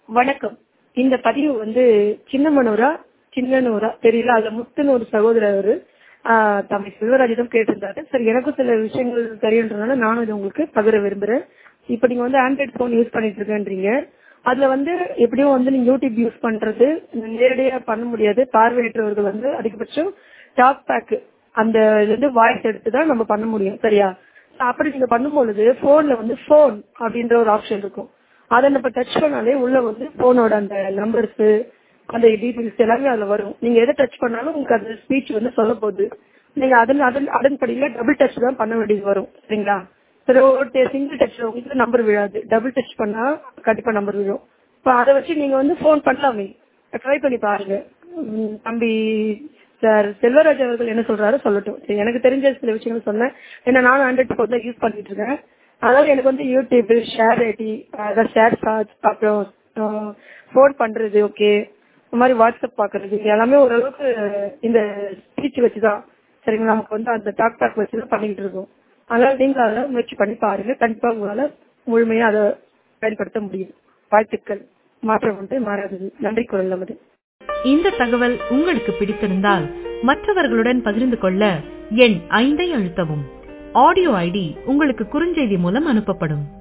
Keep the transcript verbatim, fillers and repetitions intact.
வணக்கம். இந்த பதிவு வந்து சின்னமனூரா சின்னனூரா தெரியல. அதுல முத்துன்னு ஒரு சகோதரர் ஆஹ் தம்பி செல்வராஜிடம் கேட்டிருந்தாரு. சரி, எனக்கும் சில விஷயங்கள் தெரியுன்றதுனால நானும் இதை உங்களுக்கு பகிர விரும்புறேன். இப்ப நீங்க வந்து ஆண்ட்ராய்ட் போன் யூஸ் பண்ணிட்டு இருக்கேன்றீங்க. அதுல வந்து எப்படியும் வந்து நீங்க யூடியூப் யூஸ் பண்றது நேரடியா பண்ண முடியாது. பார்வையற்றவர்கள் வந்து அதிகபட்சம் டாக் பேக் அந்த இது வந்து வாய்ஸ் எடுத்து தான் நம்ம பண்ண முடியும். சரியா? அப்படி நீங்க பண்ணும்பொழுது போன்ல வந்து போன் அப்படின்ற ஒரு ஆப்ஷன் இருக்கும். அதை நம்ம டச் பண்ணாலே உள்ள வந்து போனோட அந்த நம்பர்ஸ் அந்த டீடைல்ஸ் எல்லாமே அதுல வரும். நீங்க எதை டச் பண்ணாலும் உங்களுக்கு அந்த ஸ்பீச் வந்து சொல்ல போகுது. நீங்க அதன் அதன் அதன்படியில டபுள் டச் தான் பண்ண வேண்டியது வரும். சரிங்களா? சரி, ஒரு சிங்கிள் டச்ல உங்களுக்கு நம்பர் விழாது. டபுள் டச் பண்ணா கண்டிப்பா நம்பர் விழும். இப்போ அதை வச்சு நீங்க வந்து போன் பண்ணலாமே, ட்ரை பண்ணி பாருங்க. உம் தம்பி சார் செல்வராஜ் அவர்கள் என்ன சொல்றாரு சொல்லட்டும். சரி, எனக்கு தெரிஞ்ச சில விஷயங்கள் சொன்னேன். ஏன்னா நானும் ஆண்ட்ராய்ட் போன் தான் யூஸ் பண்ணிட்டு இருக்கேன். அதாவது எனக்கு வந்து யூடியூப் ஷேர் ஐடி அதாவது ஷேர் சார்ஜ் அப்புறம் போன் பண்றது ஓகே, இந்த மாதிரி வாட்ஸ்அப் பாக்குறது எல்லாமே ஓரளவுக்கு இந்த ஸ்பீச் வச்சுதான். சரிங்களா? நமக்கு வந்து அந்த டாக் டாக் வச்சுதான் பண்ணிட்டு இருக்கோம். அதனால நீங்களும் அதை முயற்சி பண்ணி பாருங்க. கண்டிப்பா உங்களால முழுமையா அதை பயன்படுத்த முடியும். வாழ்த்துக்கள். மாற்றம் வந்து மாறாதது. நன்றி. குரல் நமது. இந்த தகவல் உங்களுக்கு பிடித்திருந்தால் மற்றவர்களுடன் பகிர்ந்து கொள்ள எண் ஐந்தை அழுத்தவும். ஆடியோ ஐடி உங்களுக்கு குறுஞ்செய்தி மூலம் அனுப்பப்படும்.